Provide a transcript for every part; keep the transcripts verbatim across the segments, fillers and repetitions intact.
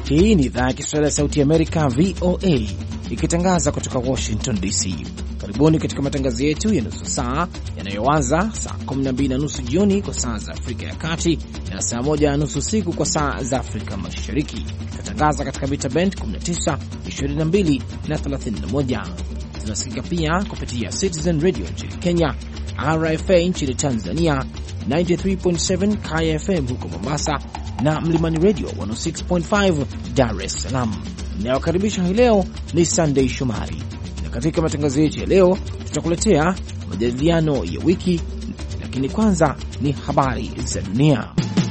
Hii ni idhaa ya Kiswahili ya Sauti ya Amerika, V O A, ikitangaza kutoka Washington D C. Karibuni katika matangazo yetu ya nusu saa yanayoanza saa kumi na mbili na nusu jioni kwa saa za Afrika ya Kati na saa moja na nusu usiku kwa saa za Afrika Mashariki. Tunatangaza katika mita band kumi na tisa, ishirini na mbili na thelathini na moja. Tunasikika pia kupitia Citizen Radio nchini Kenya, R F A nchini Tanzania, tisini na tatu nukta saba K F M huko Mombasa na Mlimani Radio mia moja sita nukta tano Dar es Salaam. Ninayokaribisha hii leo ni Sunday Shomari, na katika matangazo yetu ya leo tutakuletea majadiliano ya wiki, lakini kwanza ni habari za dunia.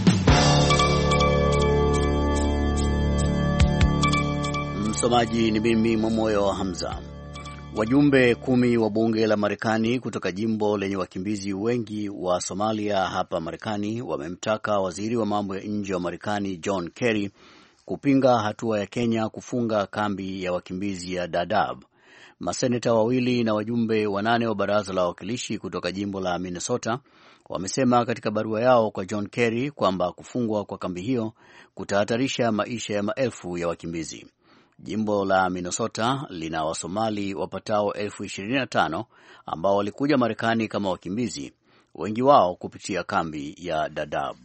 Msomaji ni mimi Momoyo wa Hamza. Wajumbe kumi wa bunge la Marekani kutoka jimbo lenye wakimbizi wengi wa Somalia hapa Marekani wamemtaka waziri wa mambo ya nje wa Marekani John Kerry kupinga hatua ya Kenya kufunga kambi ya wakimbizi ya Dadaab. Maseneta wawili na wajumbe wanane wa baraza la wawakilishi kutoka jimbo la Minnesota wamesema katika barua yao kwa John Kerry kwamba kufungwa kwa kambi hiyo kutahatarisha maisha ya maelfu ya wakimbizi. Jimbo la Minnesota lina Wasomali wapatao elfu ishirini na tano ambao walikuja Marekani kama wakimbizi, wengi wao kupitia kambi ya Dadaab.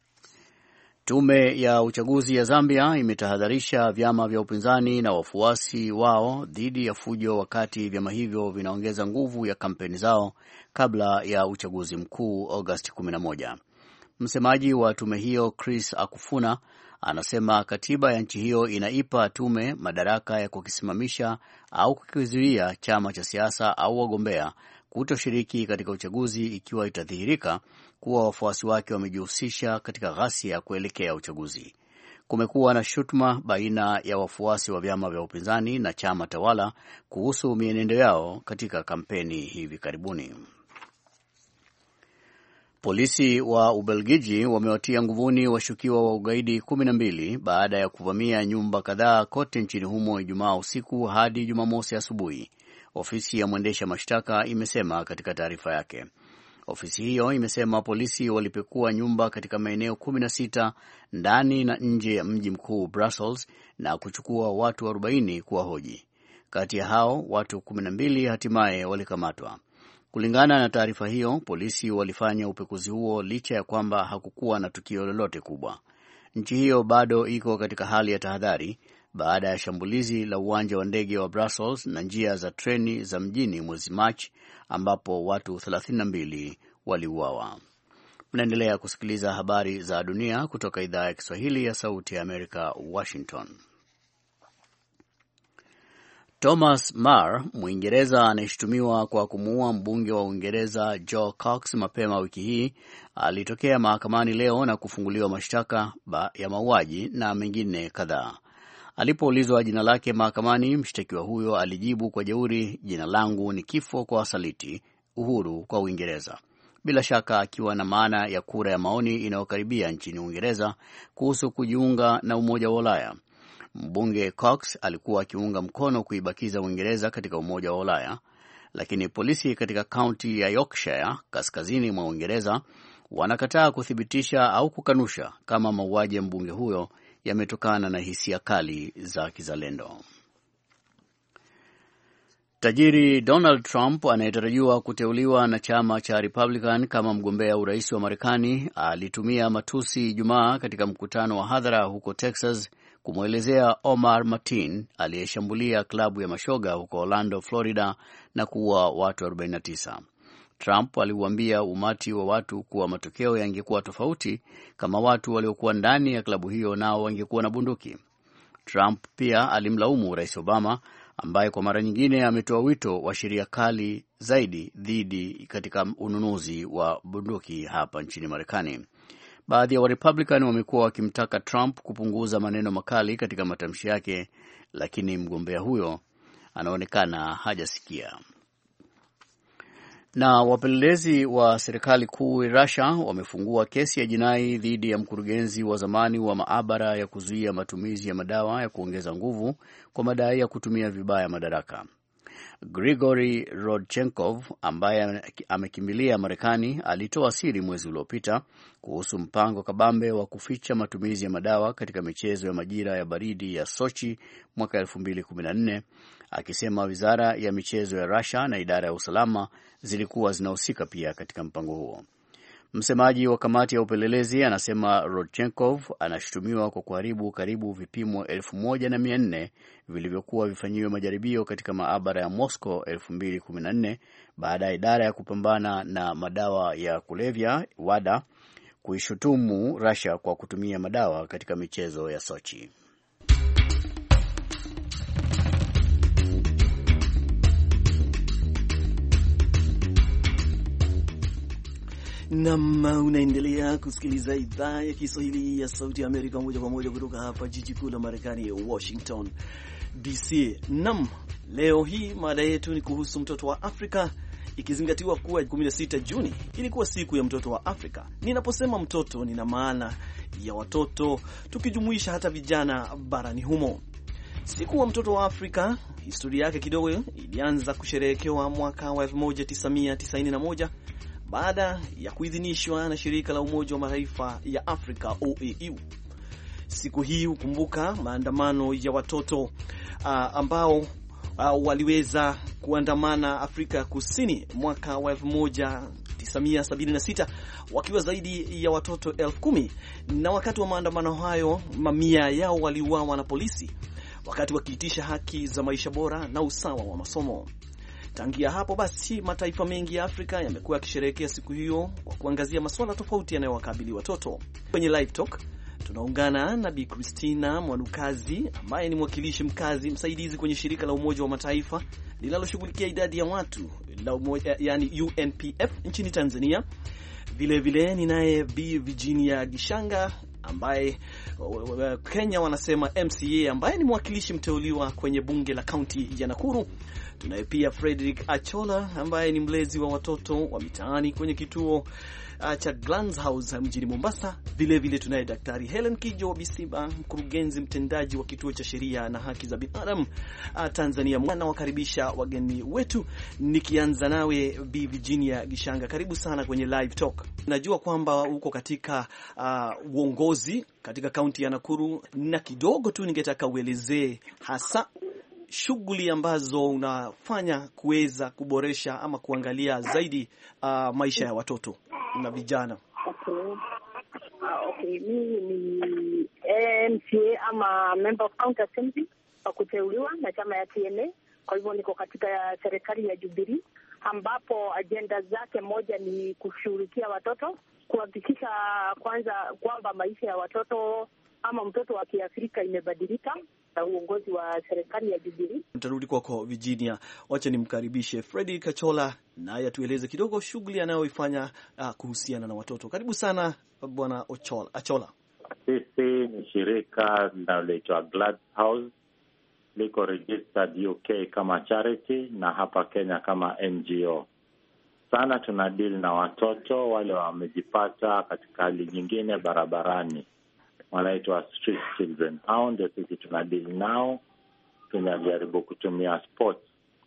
Tume ya uchaguzi ya Zambia imetahadharisha vyama vya upinzani na wafuasi wao dhidi ya fujo wakati vyama hivyo vinaongeza nguvu ya kampeni zao kabla ya uchaguzi mkuu Agosti kumi na moja. Msemaji wa tume hiyo Chris Akufuna anasema katiba ya nchi hiyo inaipa tume madaraka ya kukisimamisha au kukizuia chama cha siasa au wagombea kutoshiriki katika uchaguzi ikiwa itadhihirika kuwa wafuasi wake wamejihusisha katika ghasia kuelekea uchaguzi. Kumekuwa na shutuma baina ya wafuasi wa vyama vya upinzani na chama tawala kuhusu mienendo yao katika kampeni hivi karibuni. Polisi wa Ubelgiji wamewatia nguvuni washukiwa wa ugaidi kumi na mbili baada ya kuvamia nyumba kadhaa kote nchini humo Ijumaa usiku hadi Jumamosi asubuhi, ofisi ya mwendesha mashtaka imesema katika taarifa yake. Ofisi hiyo imesema polisi walipekua nyumba katika maeneo kumi na sita ndani na nje ya mji mkuu Brussels na kuchukua watu arobaini kuwahoji. Kati ya hao watu kumi na mbili hatimaye walikamatwa. Kulingana na taarifa hiyo, polisi walifanya upekuzi huo licha ya kwamba hakukuwa na tukio lolote kubwa. Nchi hiyo bado iko katika hali ya tahadhari baada ya shambulizi la uwanja wa ndege wa Brussels na njia za treni za mjini mwezi Machi ambapo watu thelathini na mbili waliuawa. Mnaendelea kusikiliza habari za dunia kutoka idhaa ya Kiswahili ya Sauti ya Amerika, Washington. Thomas Marr, Mwingereza anayeshutumiwa kwa kumuua mbunge wa Uingereza Joe Cox mapema wiki hii, alitokea mahakamani leo na kufunguliwa mashtaka ya mauaji na mengine kadhaa. Alipoulizwa jina lake mahakamani, mshtakiwa huyo alijibu kwa jeuri, "Jina langu ni kifo kwa wasaliti, uhuru kwa Uingereza," bila shaka akiwa na maana ya kura ya maoni inayokaribia nchini Uingereza kuhusu kujiunga na Umoja wa Ulaya. Mbunge Cox alikuwa akiunga mkono kuibakiza Uingereza katika Umoja wa Ulaya, lakini polisi katika kaunti ya Yorkshire kaskazini mwa Uingereza wanakataa kuthibitisha au kukanusha kama mauaji ya mbunge huyo yametokana na hisia kali za kizalendo. Tajiri Donald Trump anayetarajiwa kuteuliwa na chama cha Republican kama mgombea urais wa Marekani alitumia matusi Ijumaa katika mkutano wa hadhara huko Texas kumwelezea Omar Martin aliyeshambulia klabu ya mashoga huko Orlando, Florida na kuua watu arobaini na tisa. Trump aliuambia umati wa watu kuwa matokeo yangekuwa tofauti kama watu waliokuwa ndani ya klabu hiyo nao wangekuwa na bunduki. Trump pia alimlaumu Rais Obama ambaye kwa mara nyingine ametoa wito wa sheria kali zaidi dhidi katika ununuzi wa bunduki hapa nchini Marekani. Baadhi ya Warepublican wamekuwa wakimtaka Trump kupunguza maneno makali katika matamshi yake, lakini mgombea huyo anaonekana hajasikia. Na wapelelezi wa serikali kuu ya Russia wamefungua kesi ya jinai dhidi ya mkurugenzi wa zamani wa maabara ya kuzuia matumizi ya madawa ya kuongeza nguvu kwa madai ya kutumia vibaya madaraka. Grigory Rodchenkov ambaye amekimbilia Marekani alitoa siri mwezi uliopita kuhusu mpango kabambe wa kuficha matumizi ya madawa katika michezo ya majira ya baridi ya Sochi mwaka elfu mbili kumi na nne, akisema wizara ya michezo ya Russia na idara ya usalama zilikuwa zinahusika pia katika mpango huo. Msemaji wa kamati ya upelelezi anasema Rodchenkov anashutumiwa kwa kuharibu karibu vipimo elfu moja na mia nne vilivyokuwa vifanyiwe majaribio katika maabara ya Moscow elfu mbili kumi na nne baada ya idara ya kupambana na madawa ya kulevya WADA kuishutumu Russia kwa kutumia madawa katika michezo ya Sochi. Nam, unaendelea kusikiliza idhaa ya Kiswahili ya Sauti ya Amerika moja kwa moja kutoka hapa jiji kuu la Marekani, Washington D C. Nam, leo hii mada yetu ni kuhusu mtoto wa Afrika, ikizingatiwa kuwa kumi na sita Juni ilikuwa siku ya mtoto wa Afrika. Ninaposema mtoto, nina maana ya watoto, tukijumuisha hata vijana barani humo. Siku wa mtoto wa Afrika, historia yake kidogo, ilianza kusherehekewa mwaka wa elfu moja tisa mia tisaini na moja baada ya kuidhinishwa na shirika la Umoja wa Mataifa ya Afrika O A U. Siku hii hukumbuka maandamano ya watoto uh, ambao uh, waliweza kuandamana Afrika Kusini mwaka wa elfu moja tisa mia sabini na sita wakiwa zaidi ya watoto elfu kumi, na wakati wa maandamano hayo mamia yao waliuawa na polisi wakati wakiitisha haki za maisha bora na usawa wa masomo. Tangia hapo basi, mataifa mengi ya Afrika yamekuwa yakisherehekea siku hiyo kwa kuangazia masuala tofauti yanayowakabili watoto. Kwenye Live Talk tunaungana na Bi Christina Mwanukazi ambaye ni mwakilishi mkazi msaidizi kwenye shirika la Umoja wa Mataifa linaloshughulikia idadi ya watu la umoja, yani U N P F nchini Tanzania. Vile vile ninaye Bi Virginia Gishanga ambaye Kenya wanasema M C A, ambaye ni mwakilishi mteuliwa kwenye bunge la kaunti ya Nakuru. Tunaye pia Frederick Achola ambaye ni mlezi wa watoto wa mitaani kwenye kituo uh, cha Glans House mjini Mombasa. Vile vile tunaye Daktari Helen Kijo Bisiba, mkurugenzi mtendaji wa kituo cha sheria na haki za binadamu uh, Tanzania. Mwana wakaribisha wageni wetu, nikianza nawe Bi Virginia Gishanga, karibu sana kwenye Live Talk. Najua kwamba uko katika uh, uongozi katika kaunti ya Nakuru, na kidogo tu ningetaka uelezee hasa shughuli ambazo unafanya kuweza kuboresha ama kuangalia zaidi uh, maisha ya watoto na vijana. Okay. Uh, okay. Mimi ni M C A ama Member of County Assembly wa kuteuliwa na chama ya T N A. Kwa hivyo niko katika serikali ya Jubilee, ambapo agenda zake moja ni kushughulikia watoto, kuhakikisha kwanza kwamba maisha ya watoto ama mtoto wa Kiafrika imebadilika na uongozi wa serikali ya Jubilee. Nitarudi kwako Virginia. Wacha nimkaribishe Freddy Kachola naye atueleze kidogo shughuli anayoifanya uh, kuhusiana na watoto. Karibu sana Bwana Achola. Sisi ni shirika linaloitwa Glad House, liko registered U K kama charity na hapa Kenya kama N G O. Sana tuna deal na watoto wale wamejipata katika hali nyingine barabarani, wanaitwa street children. Hao ndio sisi tunadili nao. Tunajaribu kutumia sports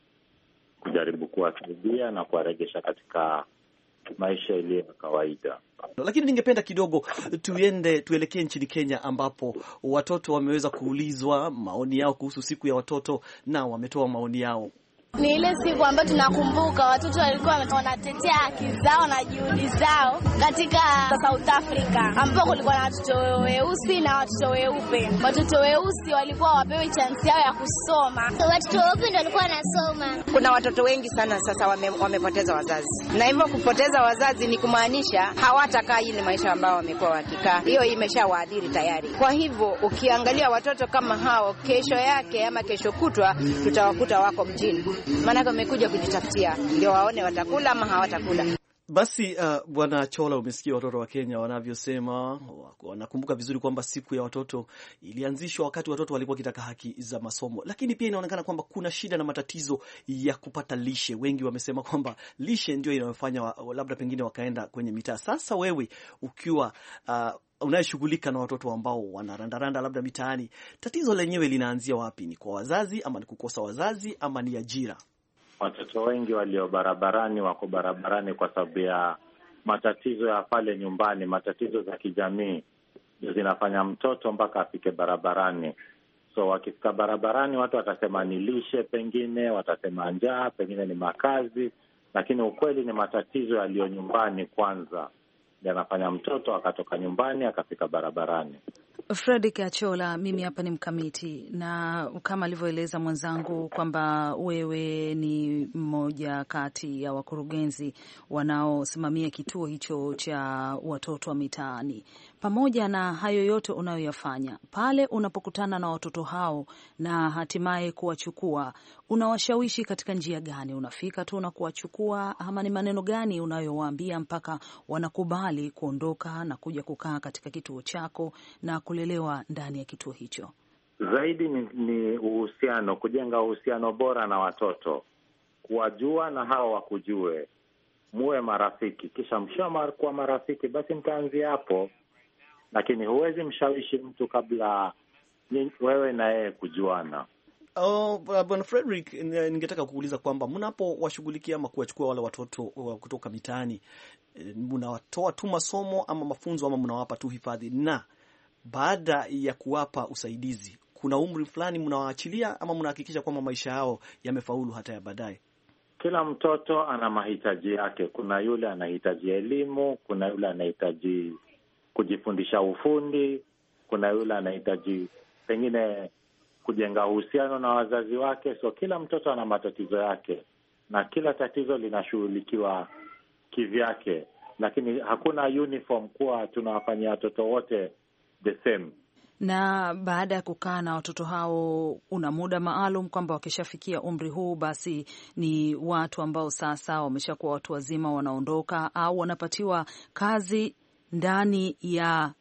kujaribu kuwasaidia na kuwarejesha katika maisha iliyo ya kawaida. Lakini ningependa kidogo tuende tuelekee nchini Kenya, ambapo watoto wameweza kuulizwa maoni yao kuhusu siku ya watoto na wametoa maoni yao. Ni ile siku ambayo tunakumbuka watoto walikuwa wanatetea haki zao na juhudi zao katika South Africa, ambapo kulikuwa na watoto weusi na watoto weupe. Watoto weusi walikuwa wapewe chance yao ya kusoma, watoto weupe ndio walikuwa wanasoma. Kuna watoto wengi sana sasa wame, wamepoteza wazazi, na hivyo kupoteza wazazi ni kumaanisha hawatakaa ile maisha ambao wamekuwa wakikaa. Hiyo imeshawaadhiri tayari. Kwa hivyo ukiangalia watoto kama hao, kesho yake ama kesho kutwa tutawakuta wako mjini, maana wamekuja kujitafutia, ndio waone watakula ama hawatakula. Basi uh, Bwana Chola, umesikia watoto wa Kenya wanavyosema. Wanakumbuka vizuri kwamba siku ya watoto ilianzishwa wakati watoto walikuwa kitaka haki za masomo, lakini pia inaonekana kwamba kuna shida na matatizo ya kupata lishe. Wengi wamesema kwamba lishe ndio inayofanya wa, labda pengine wakaenda kwenye mitaa. Sasa wewe ukiwa uh, unayeshughulika na watoto ambao wanarandaranda labda mitaani, tatizo lenyewe linaanzia wapi? Ni kwa wazazi ama ni kukosa wazazi ama ni ajira? Watoto wengi walio barabarani wako barabarani kwa sababu ya matatizo ya pale nyumbani, matatizo za kijamii zinafanya mtoto mpaka afike barabarani. So wakifika barabarani watu watasema ni lishe, pengine watasema njaa, pengine ni makazi, lakini ukweli ni matatizo yaliyo nyumbani kwanza yanafanya mtoto akatoka nyumbani akafika barabarani. Fredrick Achola, mimi hapa ni mkamiti, na kama alivyoeleza mwenzangu kwamba wewe ni mmoja kati ya wakurugenzi wanaosimamia kituo hicho cha watoto wa mitaani. Pamoja na hayo yote unayoyafanya, pale unapokutana na watoto hao na hatimaye kuwachukua, unawashawishi katika njia gani? Unafika tu na kuwachukua, ama ni maneno gani unayowaambia mpaka wanakubali kuondoka na kuja kukaa katika kituo chako na kulelewa ndani ya kituo hicho? Zaidi ni, ni uhusiano, kujenga uhusiano bora na watoto, kuwajua na hao wakujue, muwe marafiki, kisha mshamar kwa marafiki, basi mtaanzia hapo. Lakini huwezi mshawishi mtu kabla wewe na yeye kujuana. Oh, Bwana Fredrick, ningetaka kuuliza kwamba mnapowashughulikia ama kuwachukua wale watoto kutoka mitaani, mnawatoa tu masomo ama mafunzo ama mnawapa tu hifadhi? Na baada ya kuwapa usaidizi, kuna umri fulani mnawaachilia ama mnahakikisha kwamba maisha yao yamefaulu hata ya baadaye? Kila mtoto ana mahitaji yake. Kuna yule anahitaji elimu, kuna yule anahitaji kujifundisha ufundi, kuna yule anahitaji pengine kujenga uhusiano na wazazi wake. So kila mtoto ana matatizo yake na kila tatizo linashughulikiwa kivyake, lakini hakuna uniform kuwa tunawafanyia watoto wote the same. Na baada ya kukaa na watoto hao, una muda maalum kwamba wakishafikia umri huu basi ni watu ambao sasa wameshakuwa watu wazima, wanaondoka au wanapatiwa kazi ndani ya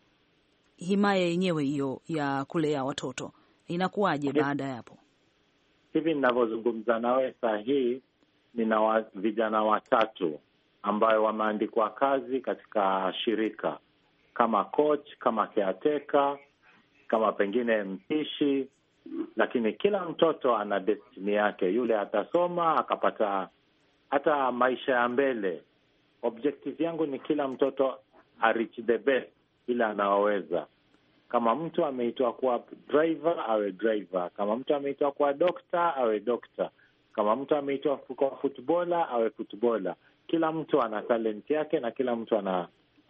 himaya yenyewe hiyo ya kulea watoto? Inakuwaje baada ya hapo? Hivi ninavyozungumza nawe saa hii nina wa, vijana watatu ambayo wameandikwa kazi katika shirika kama coach, kama caretaker, kama pengine mpishi, lakini kila mtoto ana destiny yake. Yule atasoma akapata hata maisha ya mbele. Objective yangu ni kila mtoto a reach the best ile anaoweza. Kama mtu ameitwa kuwa driver awe driver, kama mtu ameitwa kuwa doctor awe doctor, kama mtu ameitwa kuwa footballer awe footballer. Kila mtu ana talent yake na kila mtu ana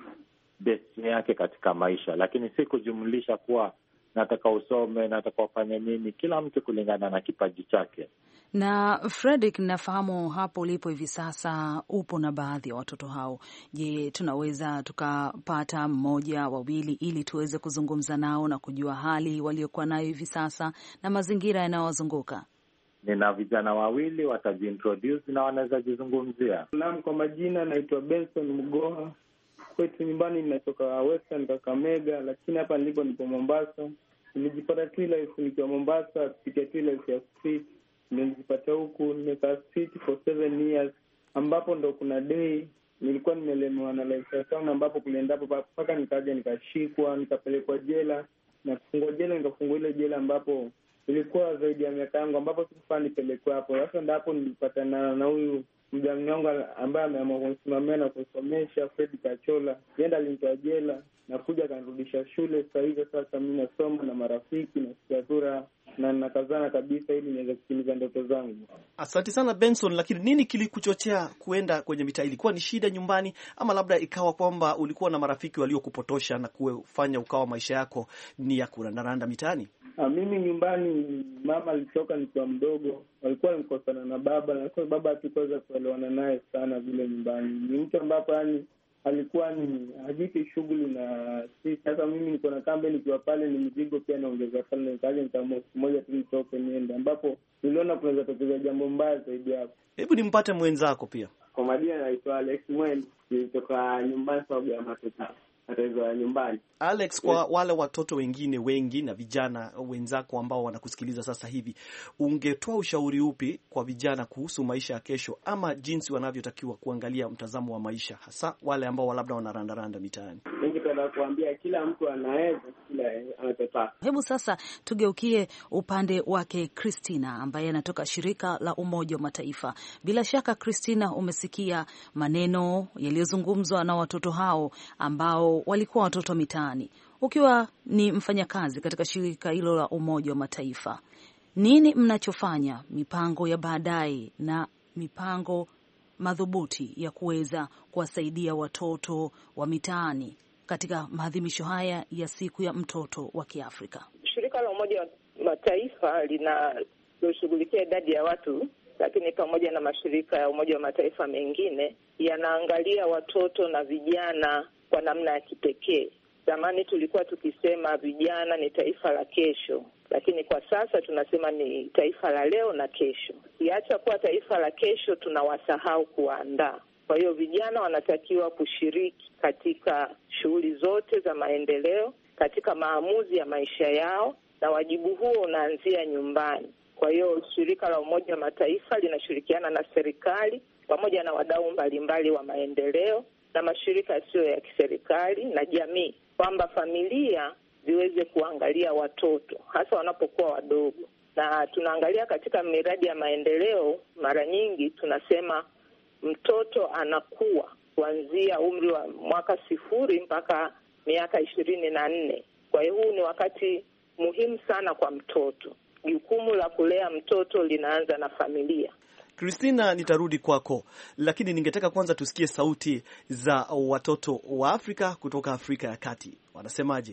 destiny yake katika maisha, lakini si kujumlisha kuwa nataka usome, nataka ufanye nini. Kila mtu kulingana na kipaji chake. Na Fredrick, nafahamu hapo ulipo hivi sasa upo na baadhi ya watoto hao. Je, tunaweza tukapata mmoja wawili ili tuweze kuzungumza nao na kujua hali waliokuwa nayo hivi sasa na mazingira yanayowazunguka? Nina vijana wawili, watajiintroduce na wanaweza jizungumzia. Naam, kwa majina naitwa Benson Mgoha. Kwetu nyumbani ninatoka Western Kakamega, lakini hapa nilipo nipo Mombasa. Nilijipata tu life nikiwa Mombasa, kupitia tu life ya street. Nilijipata huku, nimekaa street for seven years, ambapo ndo kuna day nilikuwa nimelemewa na life ya town, ambapo kuliendapo mpaka nikaja nikashikwa, nikapelekwa jela, na kufungwa jela, nikafungwa ile jela ambapo ilikuwa zaidi ya miaka yangu, ambapo sikufaa nipelekwa hapo. Sasa ndipo nilipatana na huyu mjamii wangu ambaye ameamua kunisimamia na kusomesha, Fredrick Achola. Yenda alinitoa jela na kuja kanirudisha shule. Sasa hivi sasa mimi nasoma na marafiki na siatura na nakazana kabisa ili niweze kutimiza ndoto zangu. Asante sana Benson, lakini nini kilikuchochea kuenda kwenye mitaa? Ilikuwa ni shida nyumbani ama labda ikawa kwamba ulikuwa na marafiki waliokupotosha na kufanya ukawa maisha yako ni ya kurandaranda mitaani? Ha, mimi nyumbani mama alitoka nikiwa mdogo, walikuwa walikosana na baba, na kwa baba hatukuweza kuelewana naye sana vile nyumbani. Ni mtu ambapo yani alikuwa ni hajipi shughuli na sisi. Sasa mimi niko na kambe nikiwa pale ni mzigo pia naongeza pale, nikaje nikaamua siku moja tu nitoke niende, ambapo niliona kunaweza tokeza jambo mbaya zaidi hapo. Hebu nimpate mwenzako pia. Kwa majina naitwa Alex Mwen, nilitoka nyumbani sababu ya matatizo. matatizo ya nyumbani. Alex, kwa wale watoto wengine wengi na vijana wenzako ambao wanakusikiliza sasa hivi, ungetoa ushauri upi kwa vijana kuhusu maisha ya kesho ama jinsi wanavyotakiwa kuangalia mtazamo wa maisha, hasa wale ambao labda wanarandaranda mitaani? Ningependa kuambia kila mtu anaweza kila anachotaka. Hebu sasa tugeukie upande wake Christina ambaye anatoka shirika la Umoja wa Mataifa. Bila shaka Christina, umesikia maneno yaliyozungumzwa na watoto hao ambao walikuwa watoto mitaani. Ukiwa ni mfanyakazi katika shirika hilo la Umoja wa Mataifa, nini mnachofanya, mipango ya baadaye na mipango madhubuti ya kuweza kuwasaidia watoto wa mitaani katika maadhimisho haya ya siku ya mtoto wa Kiafrika? Shirika la Umoja wa Mataifa linashughulikia idadi ya watu, lakini pamoja na mashirika ya Umoja wa Mataifa mengine yanaangalia watoto na vijana kwa namna ya kipekee. Zamani tulikuwa tukisema vijana ni taifa la kesho, lakini kwa sasa tunasema ni taifa la leo na kesho. Kiacha kuwa taifa la kesho, tunawasahau kuandaa. Kwa hiyo vijana wanatakiwa kushiriki katika shughuli zote za maendeleo, katika maamuzi ya maisha yao, na wajibu huo unaanzia nyumbani. Kwa hiyo shirika la Umoja wa Mataifa linashirikiana na serikali pamoja na wadau mbalimbali wa maendeleo na mashirika yasiyo ya kiserikali na jamii, kwamba familia ziweze kuangalia watoto hasa wanapokuwa wadogo. Na tunaangalia katika miradi ya maendeleo, mara nyingi tunasema mtoto anakuwa kuanzia umri wa mwaka sifuri mpaka miaka ishirini na nne. Kwa hiyo huu ni wakati muhimu sana kwa mtoto. Jukumu la kulea mtoto linaanza na familia. Christina, nitarudi kwako, lakini ningetaka kwanza tusikie sauti za watoto wa Afrika kutoka Afrika ya Kati. Wanasemaje?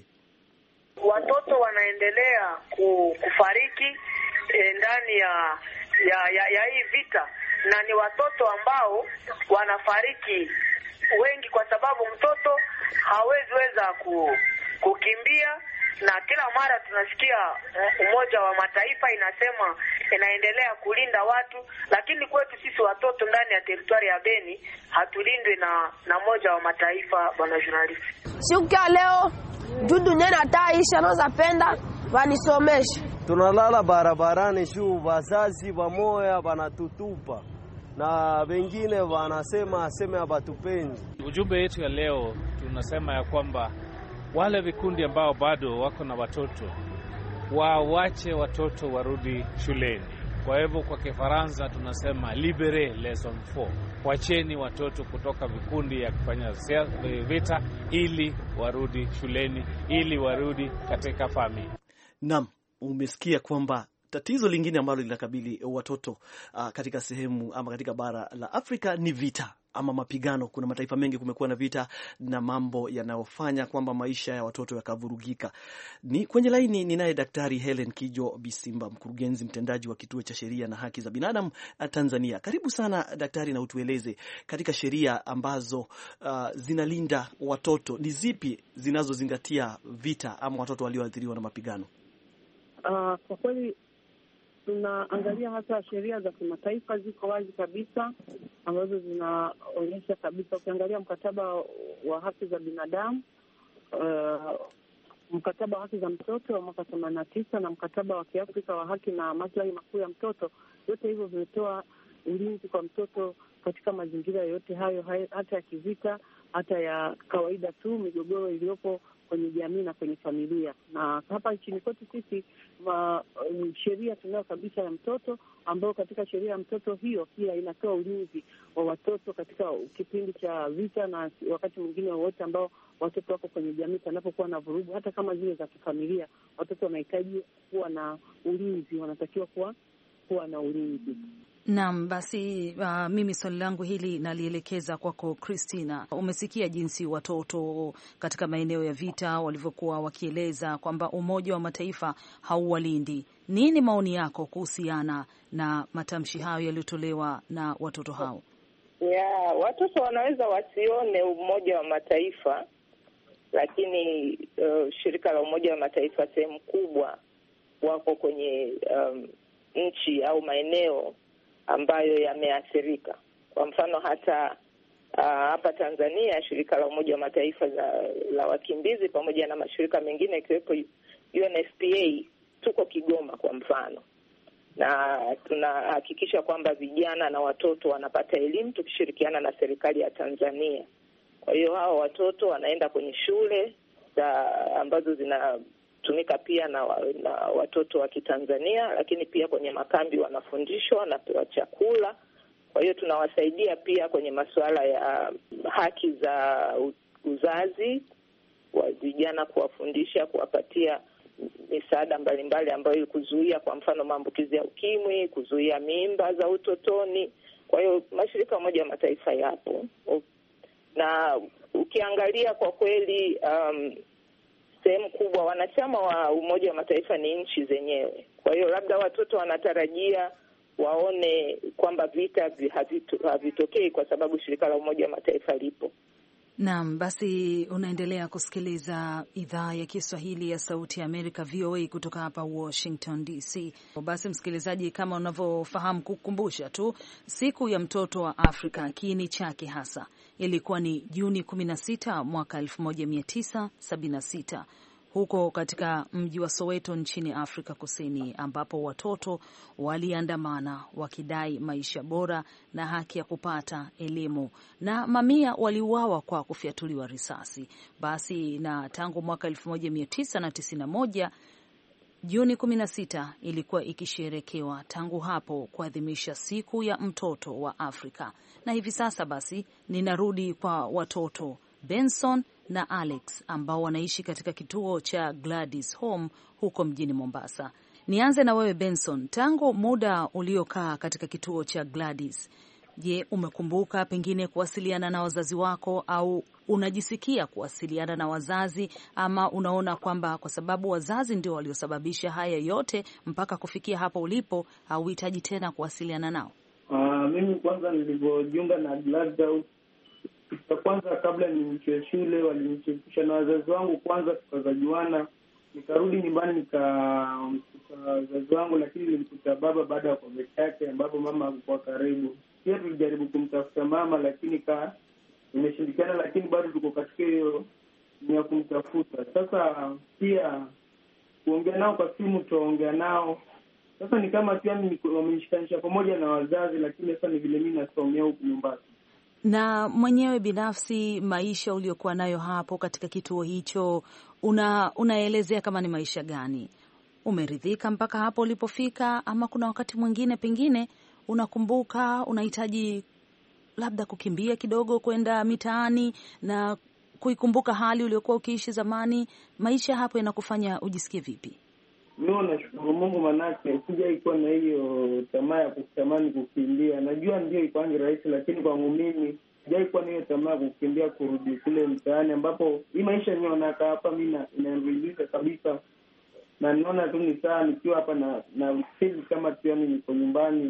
Watoto wanaendelea kufariki e, ndani ya ya, ya ya hii vita, na ni watoto ambao wanafariki wengi kwa sababu mtoto hawezi weza ku, kukimbia. Na kila mara tunasikia Umoja wa Mataifa inasema inaendelea kulinda watu, lakini kwetu sisi watoto ndani ya teritwari ya Beni hatulindwi na na Umoja wa Mataifa. Bwana journalist, siku ya leo juu dunia inataisha, naweza penda wanisomeshe. Tunalala barabarani juu wazazi wamoya wanatutupa na wengine wanasema aseme abatupendi. Ujumbe yetu ya leo tunasema ya kwamba wale vikundi ambao bado wako na watoto waache watoto warudi shuleni. Kwa hivyo kwa Kifaransa tunasema libere les enfants, wacheni watoto kutoka vikundi ya kufanya vita ili warudi shuleni, ili warudi katika familia. Naam, umesikia kwamba tatizo lingine ambalo linakabili watoto uh, katika sehemu ama katika bara la Afrika ni vita ama mapigano. Kuna mataifa mengi kumekuwa na vita na mambo yanayofanya kwamba maisha ya watoto yakavurugika. Ni kwenye laini ninaye Daktari Helen Kijo Bisimba, mkurugenzi mtendaji wa Kituo cha Sheria na Haki za Binadamu Tanzania. Karibu sana daktari, na utueleze katika sheria ambazo uh, zinalinda watoto ni zipi zinazozingatia vita ama watoto walioathiriwa na mapigano? Uh, kwa kweli tunaangalia hasa sheria za kimataifa ziko wazi kabisa, ambazo zinaonyesha kabisa. Ukiangalia mkataba wa haki za binadamu, uh, mkataba wa haki za mtoto wa mwaka themanini na tisa na mkataba wa Kiafrika wa haki na maslahi makuu ya mtoto, yote hivyo vimetoa ulinzi kwa mtoto katika mazingira yote hayo, hata ya kivita, hata ya kawaida tu, migogoro iliyopo kwenye jamii na kwenye familia. Na hapa nchini kwetu sisi ma, um, sheria tunayo kabisa ya mtoto, ambayo katika sheria ya mtoto hiyo pia inatoa ulinzi wa watoto katika kipindi cha vita na wakati mwingine wowote ambao watoto wako kwenye jamii panapokuwa na vurugu, hata kama zile za kifamilia. Watoto wanahitaji kuwa na ulinzi, wanatakiwa kuwa kuwa na ulinzi. Naam, basi uh, mimi swali langu hili nalielekeza kwako Christina. Umesikia jinsi watoto katika maeneo ya vita walivyokuwa wakieleza kwamba Umoja wa Mataifa hauwalindi. Nini maoni yako kuhusiana na matamshi hayo yaliyotolewa na watoto hao? Yeah, watoto wanaweza wasione Umoja wa Mataifa, lakini uh, shirika la Umoja wa Mataifa sehemu kubwa wako kwenye um, nchi au maeneo ambayo yameathirika. Kwa mfano hata hapa uh, Tanzania, shirika la Umoja wa Mataifa la, la wakimbizi pamoja na mashirika mengine ikiwepo U N F P A tuko Kigoma kwa mfano, na tunahakikisha kwamba vijana na watoto wanapata elimu tukishirikiana na serikali ya Tanzania. Kwa hiyo hao watoto wanaenda kwenye shule za ambazo zinatumika pia na, na watoto wa Kitanzania, lakini pia kwenye makambi wanafundishwa, wanapewa chakula. Kwa hiyo tunawasaidia pia kwenye masuala ya haki za uzazi wa vijana, kuwafundisha, kuwapatia misaada mbalimbali ambayo kuzuia kwa mfano maambukizi ya ukimwi, kuzuia mimba za utotoni. Kwa hiyo mashirika ya Umoja wa Mataifa yapo. Na ukiangalia kwa kweli um, sehemu kubwa wanachama wa Umoja wa Mataifa ni nchi zenyewe. Kwa hiyo labda watoto wanatarajia waone kwamba vita havitokei kwa sababu shirika la Umoja wa Mataifa lipo. Naam, basi unaendelea kusikiliza idhaa ya Kiswahili ya Sauti ya Amerika V O A kutoka hapa Washington D C. Basi msikilizaji, kama unavyofahamu, kukumbusha tu siku ya mtoto wa Afrika kiini chake hasa ilikuwa ni Juni kumi na sita mwaka elfu moja mia tisa sabini na sita huko katika mji wa Soweto nchini Afrika Kusini, ambapo watoto waliandamana wakidai maisha bora na haki ya kupata elimu, na mamia waliuawa kwa kufyatuliwa risasi. Basi na tangu mwaka elfu moja mia tisa tisini na moja Juni kumi na sita ilikuwa ikisherekewa tangu hapo kuadhimisha siku ya mtoto wa Afrika. Na hivi sasa basi ninarudi kwa watoto Benson na Alex ambao wanaishi katika kituo cha Gladys Home huko mjini Mombasa. Nianze na wewe Benson, tangu muda uliokaa katika kituo cha Gladys, je, umekumbuka pengine kuwasiliana na wazazi wako, au unajisikia kuwasiliana na wazazi, ama unaona kwamba kwa sababu wazazi ndio waliosababisha haya yote mpaka kufikia hapo ulipo, hauhitaji tena kuwasiliana nao? Uh, mimi kwanza nilivyojiunga na Gladys, kitu kwanza kabla niingie shule walinichukisha na wazazi wangu kwanza, tukazajuana. Nikarudi nyumbani nikamkuta wazazi wangu, lakini nilimkuta baba baada ya kwa peke yake, ambapo mama hakuwa karibu. Pia tulijaribu kumtafuta mama, lakini ka imeshindikana, lakini bado tuko katika hiyo ni ya kumtafuta. Sasa pia kuongea nao kwa simu, tuongea nao. Sasa ni kama pia wamenishikanisha pamoja na wazazi, lakini sasa ni vile mimi nasomea huku Mombasa. Na mwenyewe binafsi, maisha uliokuwa nayo hapo katika kituo hicho, una unaelezea kama ni maisha gani? Umeridhika mpaka hapo ulipofika, ama kuna wakati mwingine pengine unakumbuka unahitaji labda kukimbia kidogo kwenda mitaani na kuikumbuka hali uliokuwa ukiishi zamani? Maisha hapo yanakufanya ujisikie vipi? Mimi nashukuru Mungu, manake sijaikuwa na hiyo tamaa ya kutamani kukimbia. Najua ndio iko ni rahisi, lakini kwangu mimi sijaikuwa na hiyo tamaa ya kukimbia kurudi kule mtaani, ambapo hii maisha niona hapa mimi inaendelea kabisa, na naona tu ni sawa nikiwa hapa na na feel kama tu mimi niko nyumbani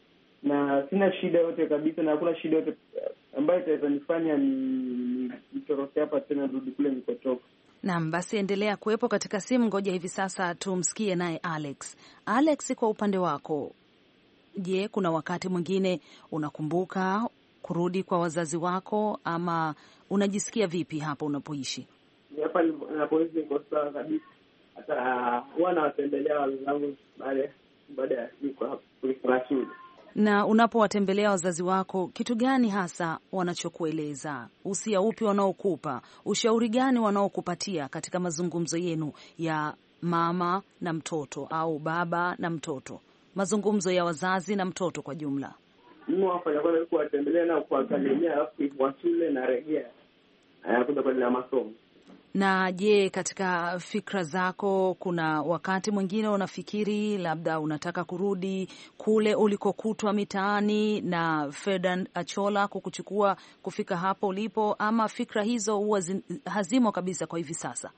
na sina shida yote kabisa, na hakuna shida yote ambayo itaweza nifanya ni nitoroke hapa tena rudi kule nikotoka. Naam, basi endelea kuwepo katika simu. Ngoja hivi sasa tumsikie naye Alex. Alex, kwa upande wako, je, kuna wakati mwingine unakumbuka kurudi kwa wazazi wako, ama unajisikia vipi hapo unapoishi? Hapa ninapoishi kwa sawa kabisa. Hata huwa nawatembelea wazazi wangu baada baada ya siku hapo kwa shule. Na unapowatembelea wazazi wako, kitu gani hasa wanachokueleza? Usia upi wanaokupa? Ushauri gani wanaokupatia katika mazungumzo yenu ya mama na mtoto au baba na mtoto, mazungumzo ya wazazi na mtoto kwa jumla? Mimi wafanya kwa kuwatembelea na kuangalia alafu kwa shule na rejea anakuja kwa la masomo. Na je, katika fikra zako kuna wakati mwingine unafikiri labda unataka kurudi kule ulikokutwa mitaani na Ferdinand Achola kukuchukua kufika hapo ulipo, ama fikra hizo huwa hazimo kabisa kwa hivi sasa?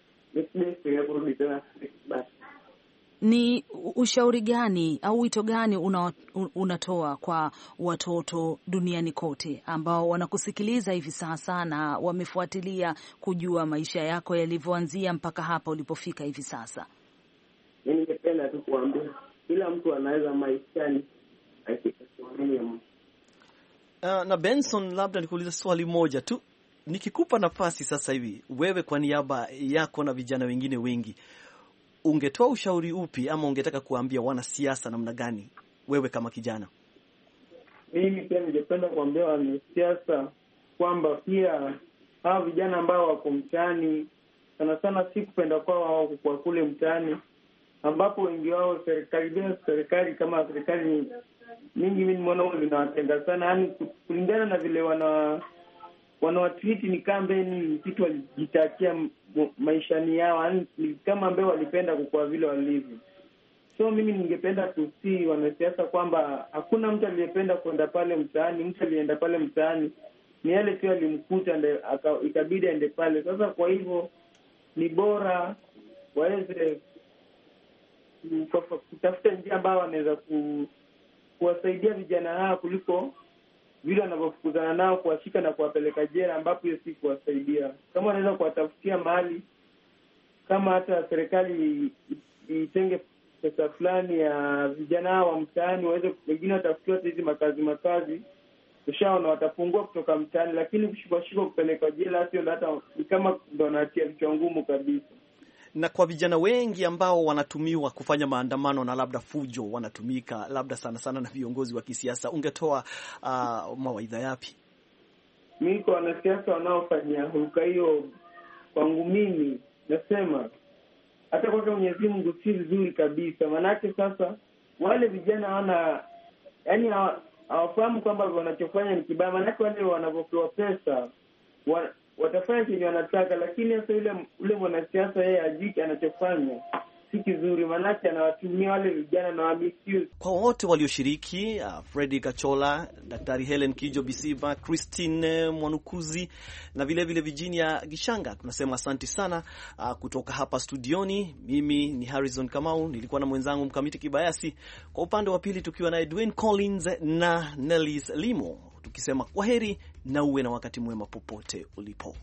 Ni ushauri gani au wito gani una, unatoa kwa watoto duniani kote ambao wanakusikiliza hivi sasa na wamefuatilia kujua maisha yako yalivyoanzia mpaka hapa ulipofika hivi sasa? Mimi ningependa tu kuambia kila mtu anaweza maishani akisimamia. Uh, na Benson, labda nikuuliza swali moja tu. Nikikupa nafasi sasa hivi, wewe kwa niaba yako na vijana wengine wengi, ungetoa ushauri upi ama ungetaka kuambia wanasiasa namna gani wewe kama kijana? Mimi pia ningependa kuambia wanasiasa kwamba pia hao vijana ambao wako mtaani, sana sana si kupenda kwao wao kwa kule mtaani, ambapo wengi wao serikali bila serikali kama serikali mingi mimi nimeona wao linawatenga sana, yani kulingana na vile wana wanawatreat ni kampeni kitu walijitakia maishani yao, yani kama ambao walipenda kwa vile walivyo. So mimi ningependa kusi wanasiasa kwamba hakuna mtu aliyependa kwenda pale mtaani, mtu alienda pale mtaani ni yale tu alimkuta ndio ikabidi aende pale. Sasa kwa hivyo ni bora waweze kutafuta njia ambayo wanaweza ku, kuwasaidia vijana hao kuliko vile wanavyofukuzana nao, kuwashika na kuwapeleka jela, ambapo hiyo si kuwasaidia. Kama wanaweza kuwatafutia mahali, kama hata serikali itenge pesa fulani ya vijana hao wa mtaani, waweze wengine watafutiwa hizi makazi makazi, ushaona watapungua kutoka mtaani, lakini kushikwa shikwa kupeleka jela sio, hata kama ndo wanatia vichwa ngumu kabisa. Na kwa vijana wengi ambao wanatumiwa kufanya maandamano na labda fujo, wanatumika labda sana sana na viongozi wa kisiasa, ungetoa uh, mawaidha yapi? Mimi kwa wanasiasa wanaofanya huruka hiyo, kwangu mimi nasema hata kwa Mwenyezi Mungu si vizuri kabisa. Manake sasa wale vijana wana yani hawafahamu kwamba wanachofanya ni kibaya, manake wale wanapopewa pesa wa, watafanya chenye wanataka, lakini sasa yule ule mwanasiasa yeye ajiki anachofanya si kizuri, manake anawatumia wale vijana na wabisuse. Kwa wote walioshiriki, uh, Freddy Kachola, Daktari Helen Kijo Bisiba, Christine Mwanukuzi na vile vile Virginia Gishanga, tunasema asante sana uh, kutoka hapa studioni. Mimi ni Harrison Kamau, nilikuwa na mwenzangu Mkamiti Kibayasi, kwa upande wa pili tukiwa na Edwin Collins na Nellis Limo, tukisema kwaheri na uwe na wakati mwema popote ulipo.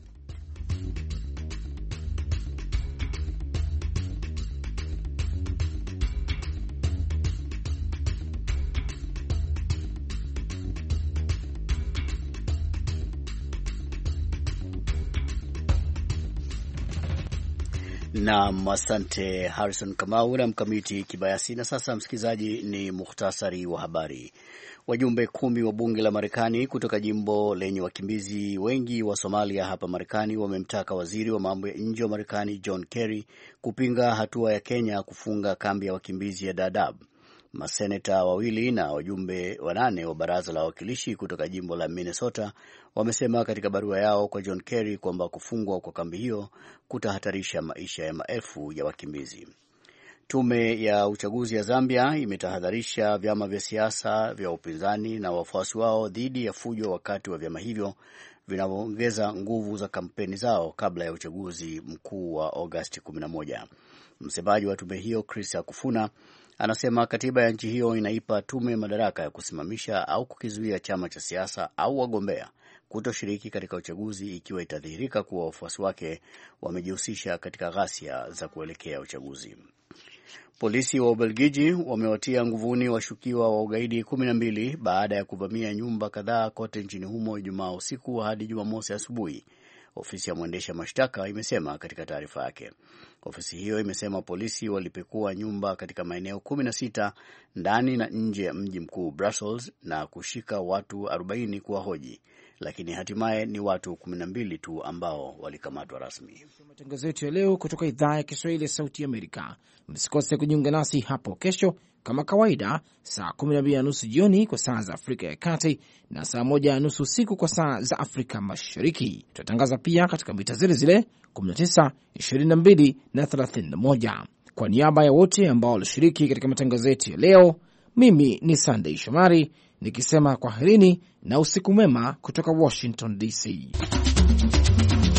Na asante Harrison Kamau na Mkamiti Kibayasi. Na sasa msikilizaji, ni muhtasari wa habari. Wajumbe kumi wa bunge la Marekani kutoka jimbo lenye wakimbizi wengi wa Somalia hapa Marekani wamemtaka waziri wa mambo ya nje wa Marekani John Kerry kupinga hatua ya Kenya kufunga kambi ya wakimbizi ya Dadaab. Maseneta wawili na wajumbe wanane wa baraza la wawakilishi kutoka jimbo la Minnesota wamesema katika barua yao kwa John Kerry kwamba kufungwa kwa kambi hiyo kutahatarisha maisha ya maelfu ya wakimbizi. Tume ya uchaguzi ya Zambia imetahadharisha vyama vya siasa vya upinzani na wafuasi wao dhidi ya fujo wakati wa vyama hivyo vinavyoongeza nguvu za kampeni zao kabla ya uchaguzi mkuu wa Agosti kumi na moja. Msemaji wa tume hiyo Chris Akufuna anasema katiba ya nchi hiyo inaipa tume madaraka ya kusimamisha au kukizuia chama cha siasa au wagombea kutoshiriki katika uchaguzi ikiwa itadhihirika kuwa wafuasi wake wamejihusisha katika ghasia za kuelekea uchaguzi. Polisi wa Ubelgiji wamewatia nguvuni washukiwa wa ugaidi kumi na mbili baada ya kuvamia nyumba kadhaa kote nchini humo Ijumaa usiku hadi Jumamosi asubuhi. Ofisi ya mwendesha mashtaka imesema katika taarifa yake. Ofisi hiyo imesema polisi walipekua nyumba katika maeneo kumi na sita ndani na nje ya mji mkuu Brussels na kushika watu arobaini kuwahoji, lakini hatimaye ni watu kumi na mbili tu ambao walikamatwa rasmi. Matangazo yetu ya leo kutoka idhaa ya Kiswahili ya Sauti ya Amerika. Msikose kujiunga nasi hapo kesho kama kawaida saa kumi na mbili na nusu jioni kwa saa za Afrika ya Kati na saa moja na nusu usiku kwa saa za Afrika Mashariki. Tutatangaza pia katika mita zile zile kumi na tisa, ishirini na mbili na thelathini na moja. Kwa niaba ya wote ambao walishiriki katika matangazo yetu ya leo, mimi ni Sunday Shomari nikisema kwaherini na usiku mwema kutoka Washington D C.